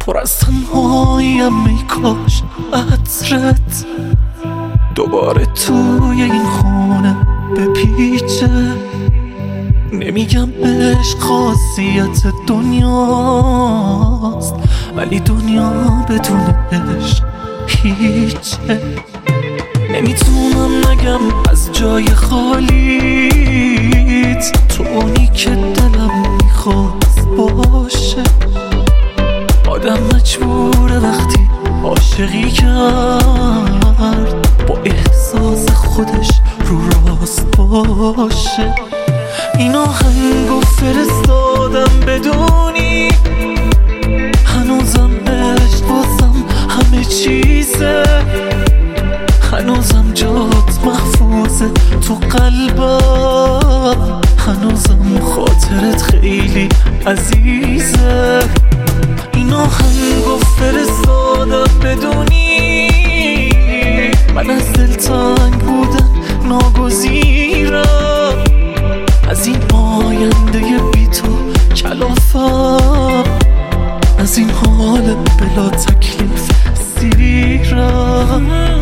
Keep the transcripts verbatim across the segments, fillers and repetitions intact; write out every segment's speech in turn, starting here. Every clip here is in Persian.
پر از تنهاییم ای کاش عطرت دوباره توی این خونه بپیچه. نمیگم عشق خاصیت دنیاست، ولی دنیا بدون عشق هیچه. نمیتونم نگم از جای خالیت، تو اونی که دلم میخواست باشه. آدم مجبوره وقتی عاشقی کرد با احساس خودش رو راست باشه. این آهنگو فرستادم بدونی هنوزم عشق واسم همه چیزه، هنوزم جات محفوظه تو قلبم، هنوزم خاطرت خیلی عزیزه. این آهنگو فرستادم بدونی من از دل تنگ بودن ناگزیرم، از این آینده بی تو کلافم، از این حال بلا تکلیف سیرم.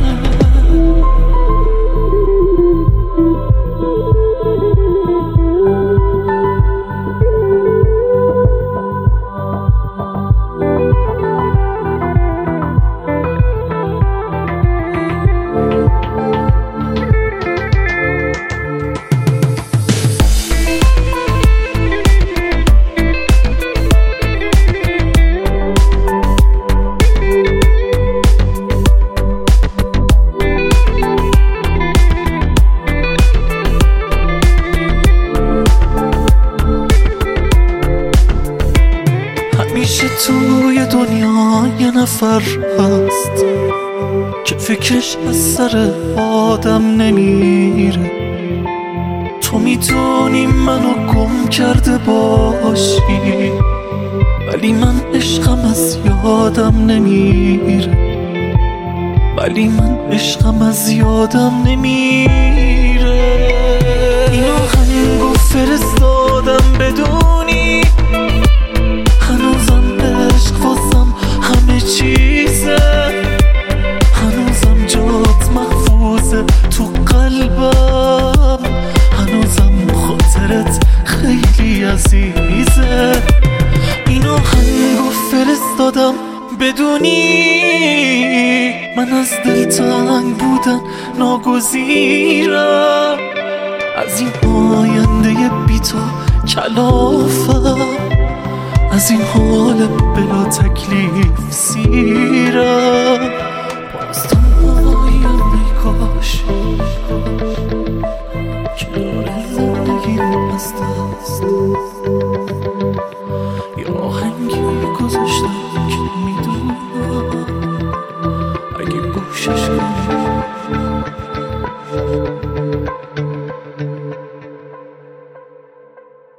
همیشه توی دنیا یه نفر هست که فکرش از سر آدم نمیره. تو میدونی منو گم کرده باشی، ولی من عشقم از یادم نمیره، ولی من عشقم از یادم نمیره. این آهنگو فرستادم بدونی هنوزم عشق واسم همه چیزه، هنوزم جات محفوظه تو قلبم، هنوزم خاطرت خیلی عزیزه. این آهنگو فرستادم بدونی من از دل تنگ بودن ناگزیرم، از این آینده بی تو کلافم، از این حال بلا تکلیف سیرم. باز تنهاییم ای کاش کنار زندگیم از دست یه آهنگی گذاشتم که می